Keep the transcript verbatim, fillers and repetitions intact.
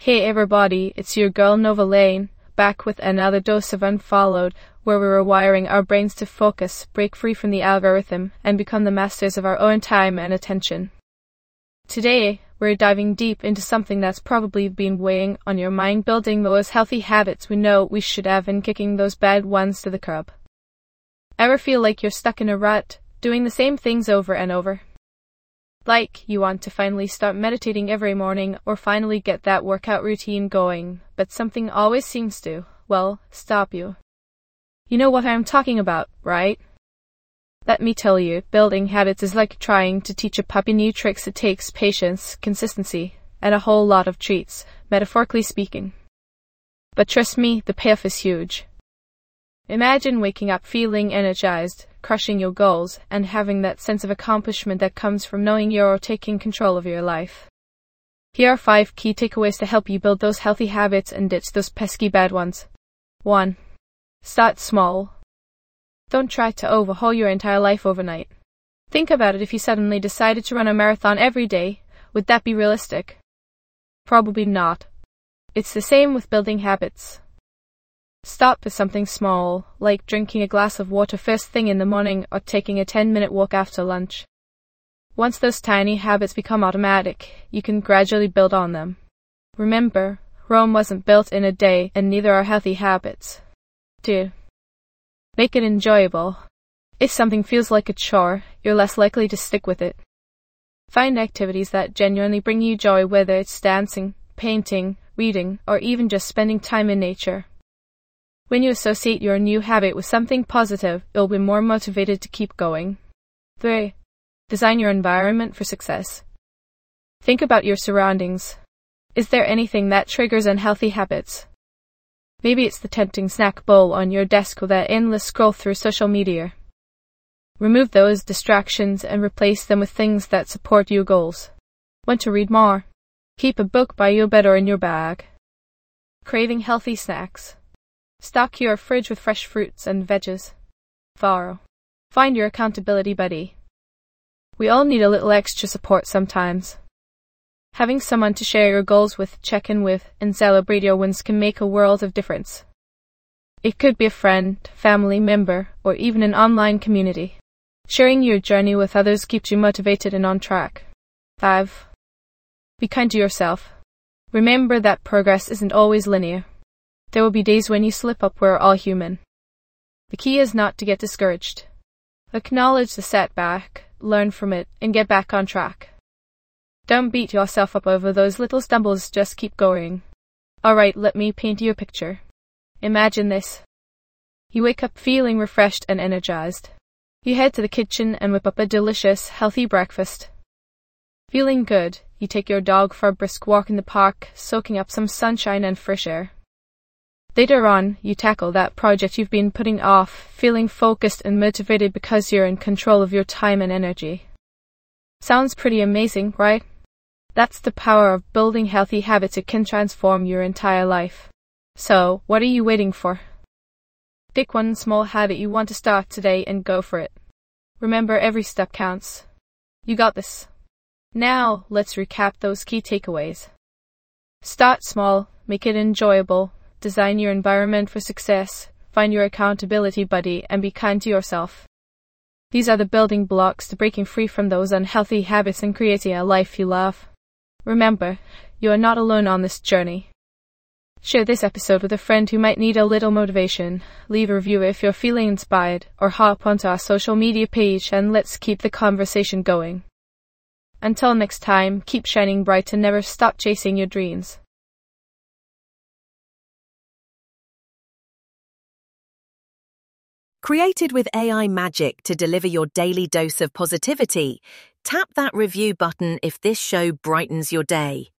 Hey everybody, it's your girl Nova Lane, back with another dose of Unfollowed, where we're rewiring our brains to focus, break free from the algorithm, and become the masters of our own time and attention. Today, we're diving deep into something that's probably been weighing on your mind, building those healthy habits we know we should have and kicking those bad ones to the curb. Ever feel like you're stuck in a rut, doing the same things over and over? Like, you want to finally start meditating every morning or finally get that workout routine going, but something always seems to, well, stop you. You know what I'm talking about, right? Let me tell you, building habits is like trying to teach a puppy new tricks. It takes patience, consistency, and a whole lot of treats, metaphorically speaking. But trust me, the payoff is huge. Imagine waking up feeling energized, crushing your goals, and having that sense of accomplishment that comes from knowing you're taking control of your life. Here are five key takeaways to help you build those healthy habits and ditch those pesky bad ones. one. Start small. Don't try to overhaul your entire life overnight. Think about it. If you suddenly decided to run a marathon every day, would that be realistic? Probably not. It's the same with building habits. Start with something small, like drinking a glass of water first thing in the morning or taking a ten-minute walk after lunch. Once those tiny habits become automatic, you can gradually build on them. Remember, Rome wasn't built in a day, and neither are healthy habits. two. Make it enjoyable. If something feels like a chore, you're less likely to stick with it. Find activities that genuinely bring you joy, whether it's dancing, painting, reading, or even just spending time in nature. When you associate your new habit with something positive, you'll be more motivated to keep going. three. Design your environment for success. Think about your surroundings. Is there anything that triggers unhealthy habits? Maybe it's the tempting snack bowl on your desk or that endless scroll through social media. Remove those distractions and replace them with things that support your goals. Want to read more? Keep a book by your bed or in your bag. Craving healthy snacks? Stock your fridge with fresh fruits and veggies. four. Find your accountability buddy. We all need a little extra support sometimes. Having someone to share your goals with, check in with, and celebrate your wins can make a world of difference. It could be a friend, family member, or even an online community. Sharing your journey with others keeps you motivated and on track. five. Be kind to yourself. Remember that progress isn't always linear. There will be days when you slip up. We're all human. The key is not to get discouraged. Acknowledge the setback, learn from it, and get back on track. Don't beat yourself up over those little stumbles, just keep going. Alright, let me paint you a picture. Imagine this. You wake up feeling refreshed and energized. You head to the kitchen and whip up a delicious, healthy breakfast. Feeling good, you take your dog for a brisk walk in the park, soaking up some sunshine and fresh air. Later on, you tackle that project you've been putting off, feeling focused and motivated because you're in control of your time and energy. Sounds pretty amazing, right? That's the power of building healthy habits. It can transform your entire life. So, what are you waiting for? Pick one small habit you want to start today and go for it. Remember, every step counts. You got this. Now, let's recap those key takeaways. Start small, make it enjoyable. Design your environment for success, find your accountability buddy, and be kind to yourself. These are the building blocks to breaking free from those unhealthy habits and creating a life you love. Remember, you are not alone on this journey. Share this episode with a friend who might need a little motivation. Leave a review if you're feeling inspired, or hop onto our social media page and let's keep the conversation going. Until next time, keep shining bright and never stop chasing your dreams. Created with A I magic to deliver your daily dose of positivity, tap that review button if this show brightens your day.